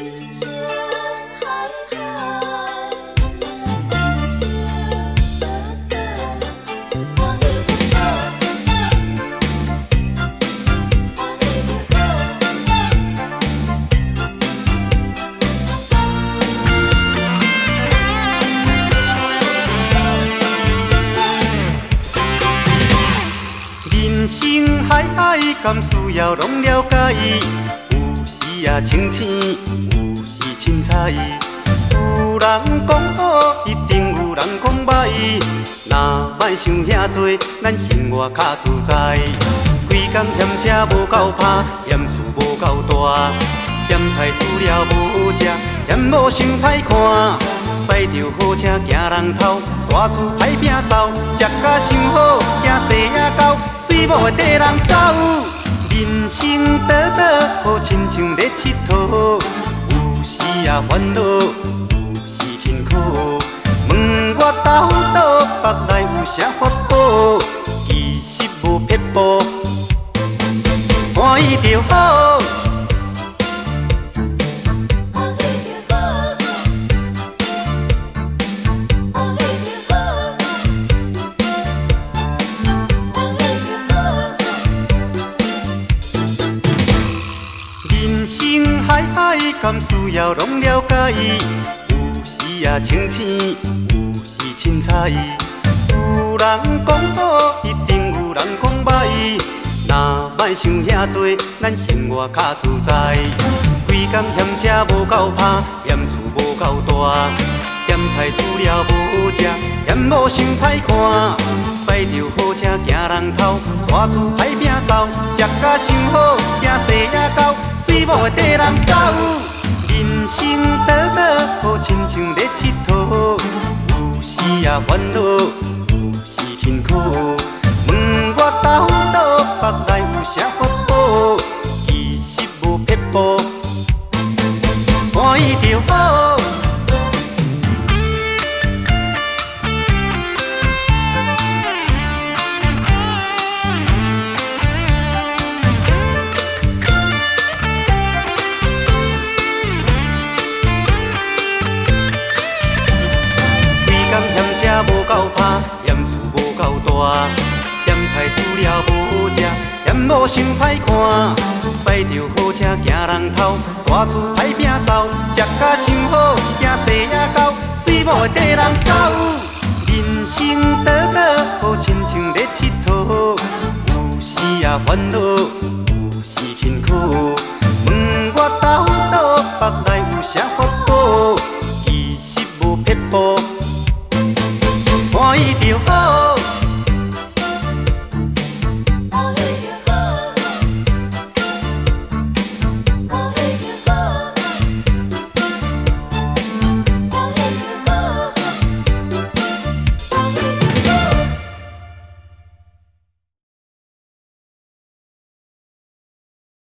海海，甘需要拢了解？有时啊清醒，有时凊彩。有人讲好，一定有人讲歹。若莫想遐多，咱生活较自在。规工嫌车无够拍，嫌厝无够大，嫌菜煮了无食，嫌某想歹看。驶着好车行人头，大厝歹摒扫，食甲伤好，惊细仔狗，水某会缀人走。人生短短，好亲像咧佚佗，有时啊烦恼，有时辛苦。问我斗倒，腹内有啥法宝？其实无撇步，欢喜就好。海海，甘需要拢了解？有时啊清醒，有时凊彩。有人讲好，一定有人讲歹。若莫想遐多，咱生活较自在。规工嫌车无够拍，嫌厝无够大，嫌菜煮了无食，嫌某想歹看。驶着好车行人头，大厝歹摒扫，食甲伤好，惊细仔狗，水某会缀人走。人生短短，好亲像咧佚佗，有时啊烦恼，有时辛苦。问我斗倒，腹内有啥法宝？其实无撇步，欢喜就好。无够拍，嫌厝无够大，嫌菜煮了无食，嫌某想歹看。驶着好车行人头，大厝歹摒扫，食甲伤好，惊细仔狗，水某会缀人走。人生短短，好亲像咧佚佗，有时啊烦恼，有时辛苦。问我斗倒，腹内有啥法宝？其实无撇步，欢喜就好。